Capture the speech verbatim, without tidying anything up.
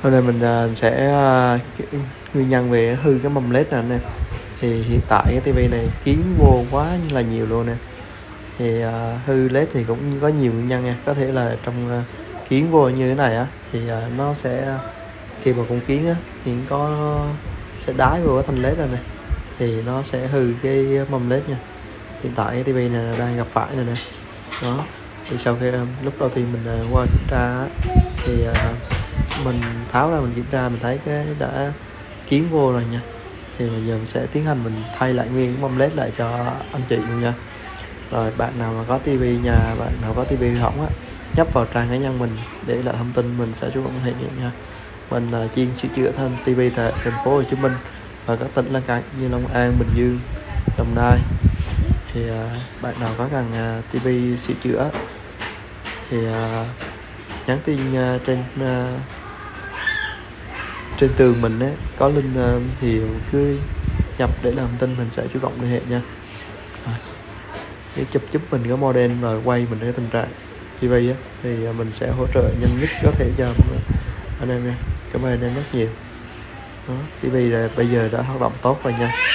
Hôm nay mình uh, sẽ uh, nguyên nhân về hư cái mâm led này anh em. Thì hiện tại cái tivi này kiến vô quá là nhiều luôn nè. Thì uh, hư led thì cũng có nhiều nguyên nhân nha. Có thể là trong uh, kiến vô như thế này á thì uh, nó sẽ khi mà con kiến á thì có sẽ đái vô cái thanh led này nè, thì nó sẽ hư cái mâm led nha. Hiện tại cái tivi này đang gặp phải này nè. Đó. Thì sau khi um, lúc đầu tiên mình uh, qua kiểm tra á, thì uh, mình tháo ra mình kiểm tra mình thấy cái đã kiến vô rồi nha. Thì bây giờ mình sẽ tiến hành mình thay lại nguyên cái mâm led lại cho anh chị luôn nha. Rồi bạn nào mà có tivi nhà bạn nào có tivi hỏng á, nhấp vào trang cá nhân mình để lại thông tin, mình sẽ chủ động thực hiện nha. Mình là chuyên sửa chữa thêm tivi tại thành phố Hồ Chí Minh và các tỉnh lân cận như Long An, Bình Dương, Đồng Nai. Thì uh, bạn nào có cần uh, tivi sửa chữa thì uh, nhắn tin uh, trên uh, trên tường mình ấy, có link uh, thì cứ nhập để làm tin, mình sẽ chủ động liên hệ nha. À, để chụp giúp mình cái model và quay mình cái tình trạng tivi á, thì uh, mình sẽ hỗ trợ nhanh nhất có thể cho anh em nha. Cảm ơn anh em rất nhiều. Đó, tivi là bây giờ đã hoạt động tốt rồi nha.